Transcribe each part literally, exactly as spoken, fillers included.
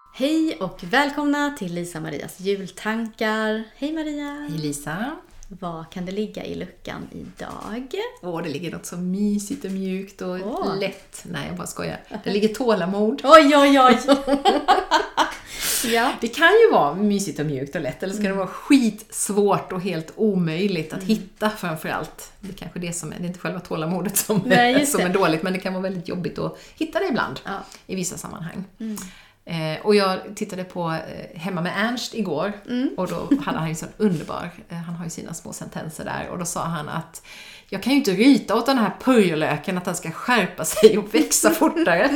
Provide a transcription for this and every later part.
Hej och välkomna till Lisa Marias jultankar. Hej Maria! Hej Lisa! Vad kan det ligga i luckan idag? Åh, det ligger något så mysigt och mjukt och Åh. lätt. Nej, jag bara skojar. Det ligger tålamod. Oj, oj, oj! Ja. Det kan ju vara mysigt och mjukt och lätt. Eller ska det vara skitsvårt och helt omöjligt att mm. hitta framförallt. Det är kanske det som är, det är inte själva tålamodet som, Nej, som är dåligt. Men det kan vara väldigt jobbigt att hitta det ibland Ja. i vissa sammanhang. Mm. Eh, och jag tittade på eh, Hemma med Ernst igår Mm. och då hade han ju sån underbar, eh, han har ju sina små sentenser där och då sa han att jag kan ju inte ryta åt den här purjolöken att den ska skärpa sig och växa fortare.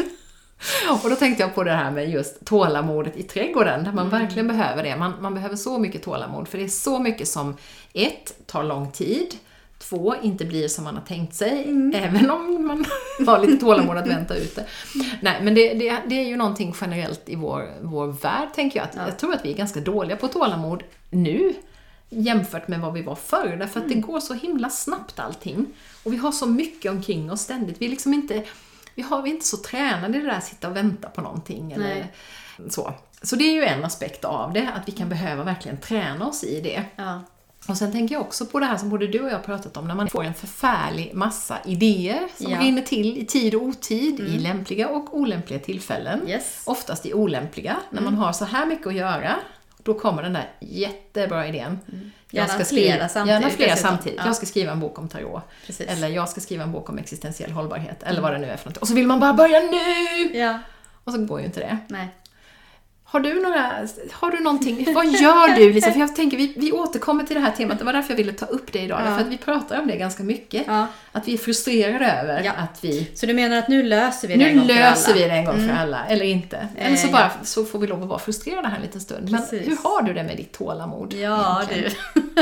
Och då tänkte jag på det här med just tålamodet i trädgården där man mm. verkligen behöver det. Man, man behöver så mycket tålamod för det är så mycket som ett, tar lång tid. Två, inte blir som man har tänkt sig, mm. även om man har lite tålamod att vänta ut det. Nej, men det, det, det är ju någonting generellt i vår, vår värld, tänker jag. Att, ja. Jag tror att vi är ganska dåliga på tålamod nu jämfört med vad vi var förr. Därför att mm. det går så himla snabbt allting. Och vi har så mycket omkring oss ständigt. Vi, liksom inte, vi, har, vi är inte så tränade i det där att sitta och vänta på någonting. Eller så. Så det är ju en aspekt av det, att vi kan behöva verkligen träna oss i det. Ja. Och sen tänker jag också på det här som både du och jag har pratat om, när man får en förfärlig massa idéer som ja. rinner till i tid och otid, mm. i lämpliga och olämpliga tillfällen. Yes. Oftast i olämpliga, mm. när man har så här mycket att göra, då kommer den där jättebra idén. Mm. Jag Gärna ska flera skriva, samtidigt. Gärna flera dessutom. samtidigt. Ja. Jag ska skriva en bok om tarot. Precis. Eller jag ska skriva en bok om existentiell hållbarhet. Eller vad det nu är för något. Och så vill man bara börja nu! Ja. Och så går ju inte det. Nej. Har du några, har du någonting, vad gör du Lisa? För jag tänker, vi, vi återkommer till det här temat, det var därför jag ville ta upp det idag, Ja. därför att vi pratar om det ganska mycket, Ja. att vi är frustrerade över Ja. att vi, Så du menar att nu löser vi det en nu gång för alla? löser vi det en gång Mm. för alla, eller inte, eller så Eh, bara så får vi lov att vara frustrerade här en liten stund. Men Precis. hur har du det med ditt tålamod? Ja, egentligen? du.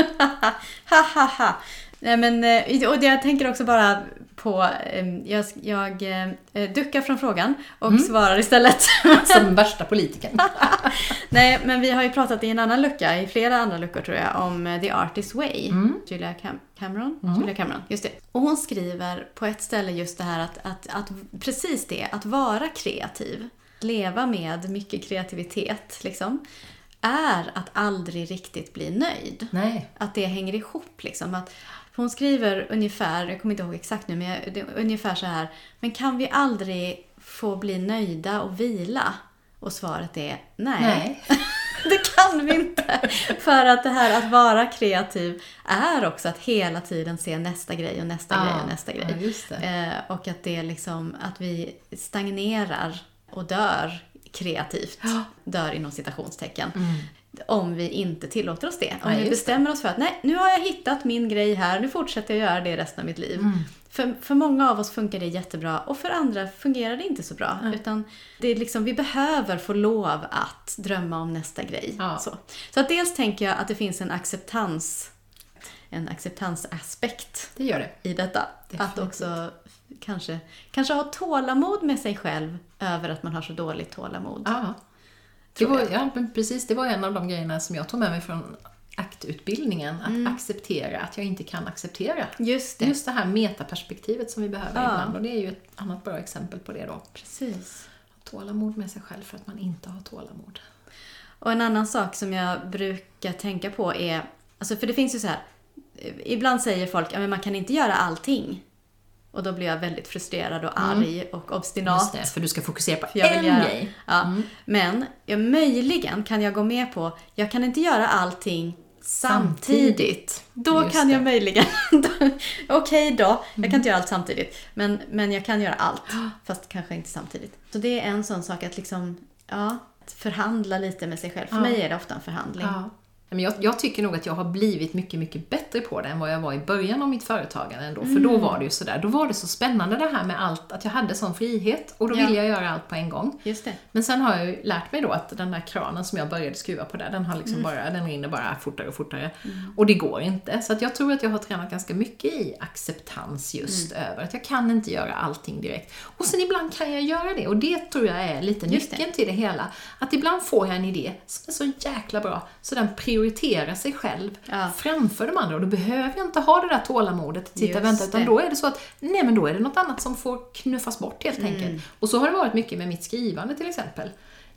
Ha, ha, ha. Nej, men, eh, och det jag tänker också bara på, eh, jag, jag eh, duckar från frågan och Mm. svarar istället. Som värsta politikern. Nej, men vi har ju pratat i en annan lucka, i flera andra luckor tror jag, om eh, The Artist's Way. Mm. Julia Cam- Cameron. Mm. Julia Cameron, just det. Och hon skriver på ett ställe just det här att, att, att precis det, att vara kreativ, leva med mycket kreativitet liksom, är att aldrig riktigt bli nöjd. Nej. Att det hänger ihop liksom. Att hon skriver ungefär, jag kommer inte ihåg exakt nu, men jag, det, ungefär så här. Men kan vi aldrig få bli nöjda och vila? Och svaret är nej. Nej. Det kan vi inte. För att det här att vara kreativ är också att hela tiden se nästa grej och nästa Ja. grej och nästa grej. Ja, just det. Eh, och att det är liksom att vi stagnerar och dör kreativt. Ja. Dör inom citationstecken. Mm. Om vi inte tillåter oss det. Om Ja, vi just bestämmer oss för att nej, nu har jag hittat min grej här. Nu fortsätter jag göra det resten av mitt liv. Mm. För, för många av oss funkar det jättebra. Och för andra fungerar det inte så bra. Mm. Utan det är liksom, vi behöver få lov att drömma om nästa grej. Ja. Så. så att dels tänker jag att det finns en acceptans. En acceptansaspekt Det gör det. i detta. Definitivt. Att också kanske, kanske ha tålamod med sig själv över att man har så dåligt tålamod. Ja. Det Tror var, jag. ja, men precis, det var en av de grejerna som jag tog med mig från aktutbildningen. Att Mm. acceptera att jag inte kan acceptera. Just det. Just det här metaperspektivet som vi behöver Ja. ibland. Och det är ju ett annat bra exempel på det då. Precis. Tålamod med sig själv för att man inte har tålamod. Och en annan sak som jag brukar tänka på är, alltså för det finns ju så här, ibland säger folk att ja, man kan inte göra allting. Och då blir jag väldigt frustrerad och arg Mm. och obstinat. Just det, för du ska fokusera på För jag vill en göra- grej. Ja. Mm. Men ja, möjligen kan jag gå med på, jag kan inte göra allting samtidigt. Samtidigt. Då Just kan jag det. möjligen, okej då, jag kan inte göra allt samtidigt. Men, men jag kan göra allt, fast kanske inte samtidigt. Så det är en sån sak att liksom, ja, att förhandla lite med sig själv. För Ja. mig är det ofta en förhandling. Ja. Men jag, jag tycker nog att jag har blivit mycket, mycket bättre på det än vad jag var i början av mitt företagande ändå. För då var det ju sådär, då var det så spännande det här med allt, att jag hade sån frihet och då Ja. ville jag göra allt på en gång. Just det. Men sen har jag ju lärt mig då att den där kranen som jag började skruva på där, den har liksom bara, den rinner bara fortare och fortare. Och det går inte. Så att jag tror att jag har tränat ganska mycket i acceptans just över att jag kan inte göra allting direkt. Och sen ibland kan jag göra det och det tror jag är lite Just nyckeln till det hela. Att ibland får jag en idé som är så jäkla bra så den prioriterar sig själv Ja. framför de andra och då behöver jag inte ha det där tålamodet att sitta Just och vänta utan det. då är det så att nej men då är det något annat som får knuffas bort helt enkelt. Och så har det varit mycket med mitt skrivande till exempel.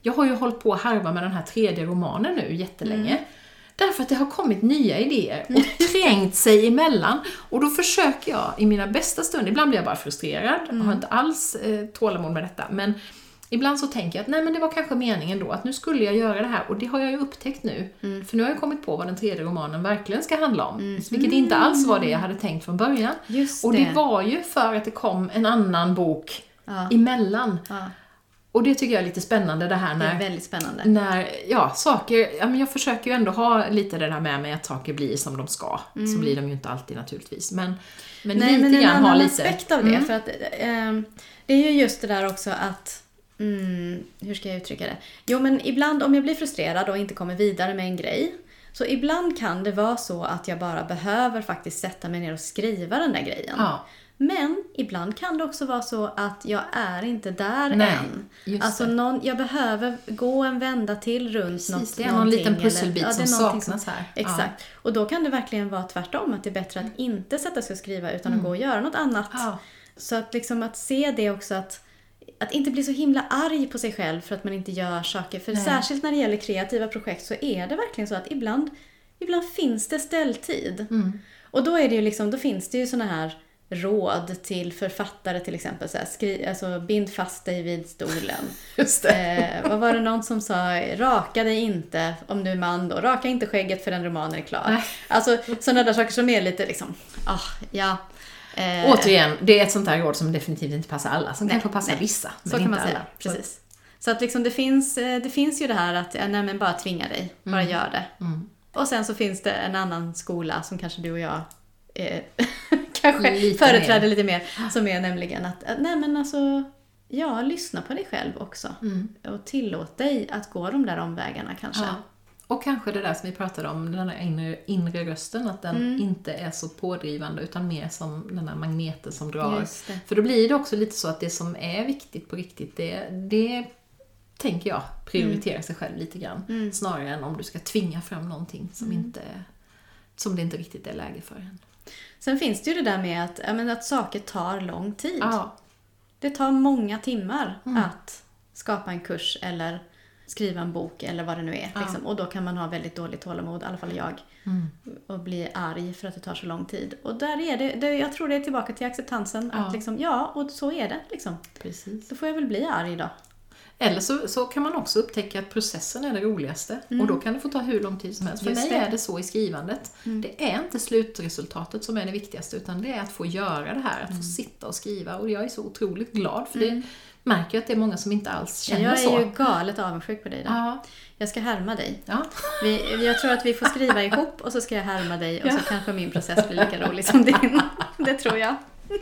jag har ju hållit på att harva med den här tredje romanen nu jättelänge. Mm. Därför att det har kommit nya idéer och trängt sig emellan. Och då försöker jag i mina bästa stunder, ibland blir jag bara frustrerad, mm. har inte alls eh, tålamod med detta. Men ibland så tänker jag att nej, men det var kanske meningen då, att nu skulle jag göra det här. Och det har jag ju upptäckt nu. Mm. För nu har jag kommit på vad den tredje romanen verkligen ska handla om. Mm. Vilket inte alls var det jag hade tänkt från början. Just och det. det var ju för att det kom en annan bok ja. emellan. Ja. Och det tycker jag är lite spännande det här när... Det är väldigt spännande. När, ja, saker... Ja, men jag försöker ju ändå ha lite det där med mig att saker blir som de ska. Mm. Så blir de ju inte alltid naturligtvis. Men, men Nej, lite men grann ha lite... en annan aspekt av det. Mm. För att eh, det är ju just det där också att... Mm, hur ska jag uttrycka det? Jo, men ibland om jag blir frustrerad och inte kommer vidare med en grej. Så ibland kan det vara så att jag bara behöver faktiskt sätta mig ner och skriva den där grejen. Ja. Men ibland kan det också vara så att jag är inte där Nej, än. Alltså någon, jag behöver gå en vända till runt Precis, något, det är någon liten pusselbit eller, ja, som saknas som, här. Exakt. Ja. Och då kan det verkligen vara tvärtom. Att det är bättre att inte sätta sig och skriva utan mm. att gå och göra något annat. Ja. Så att, liksom, att se det också att Att inte bli så himla arg på sig själv för att man inte gör saker. För Nej. Särskilt när det gäller kreativa projekt så är det verkligen så att ibland, ibland finns det ställtid. Mm. Och då är det ju liksom, då finns det ju såna här råd till författare till exempel. Så här, skri, alltså, bind fast dig vid stolen. Just det. Eh, vad var det någon som sa? Raka dig inte, om du är man då. Raka inte skägget för den romanen är klar. Nej. Alltså sådana där saker som är lite liksom, ah, ja... Eh, Återigen, det är ett sånt här råd som definitivt inte passar alla. Som nej, kanske passar nej. vissa, men så kan inte man säga. Alla. Precis. Så, så att liksom det finns, det finns ju det här att nej, men bara tvinga dig. Bara mm. gör det. Mm. Och sen så finns det en annan skola som kanske du och jag eh, kanske lite företräder mer. lite mer. Som är nämligen att, nej men alltså, ja, lyssna på dig själv också. Mm. Och tillåt dig att gå de där omvägarna kanske. Ja. Och kanske det där som vi pratade om, den här inre, inre rösten, att den mm. inte är så pådrivande utan mer som den här magneten som drar. För då blir det också lite så att det som är viktigt på riktigt, det, det tänker jag prioritera mm. sig själv lite grann. Mm. Snarare än om du ska tvinga fram någonting som, mm. inte, som det inte riktigt är läge för än. Sen finns det ju det där med att, jag menar, att saker tar lång tid. Ja. Det tar många timmar mm. att skapa en kurs eller skriva en bok eller vad det nu är. Ja. Liksom. Och då kan man ha väldigt dåligt tålamod, i alla fall jag. Mm. Och bli arg för att det tar så lång tid. Och där är det, det jag tror det är tillbaka till acceptansen. Ja, att liksom, ja och så är det. Liksom. Precis. Då får jag väl bli arg då. Eller så, så kan man också upptäcka att processen är det roligaste. Mm. Och då kan det få ta hur lång tid som helst. För mig det. är det så i skrivandet. Mm. Det är inte slutresultatet som är det viktigaste. Utan det är att få göra det här. Att mm. få sitta och skriva. Och jag är så otroligt glad för mm. det. Märker att det är många som inte alls känner jag så. Jag är ju galet avundsjuk på dig då. Ja. Jag ska härma dig. Ja. Vi, jag tror att vi får skriva ihop och så ska jag härma dig och ja. så kanske min process blir lika rolig som din. Det tror jag.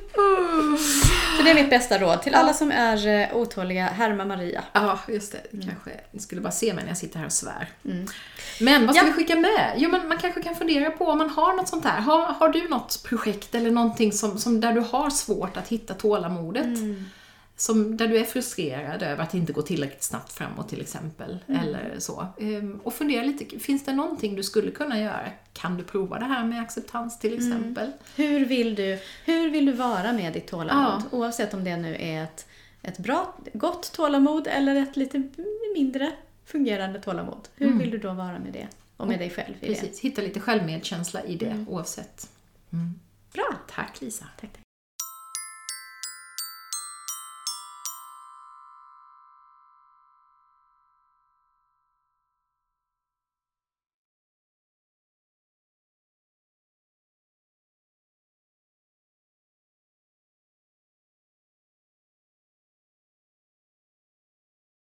Så det är mitt bästa råd till alla som är otåliga. Härma Maria. Ja, just det. Mm. Kanske, ni skulle bara se mig när jag sitter här och svär. Mm. Men vad ska ja. vi skicka med? Jo, men man kanske kan fundera på om man har något sånt här. Har, har du något projekt eller någonting som, som där du har svårt att hitta tålamodet? Mm. Som, där du är frustrerad över att det inte går tillräckligt snabbt framåt till exempel. Mm. Eller så. Ehm, och fundera lite, finns det någonting du skulle kunna göra? Kan du prova det här med acceptans till exempel? Mm. Hur, vill du, hur vill du vara med ditt tålamod? Ja. Oavsett om det nu är ett, ett bra, gott tålamod eller ett lite mindre fungerande tålamod. Hur mm. vill du då vara med det? Och med dig själv i Precis. Det? Hitta lite självmedkänsla i det mm. oavsett. Mm. Bra. Tack Lisa. Tack, tack.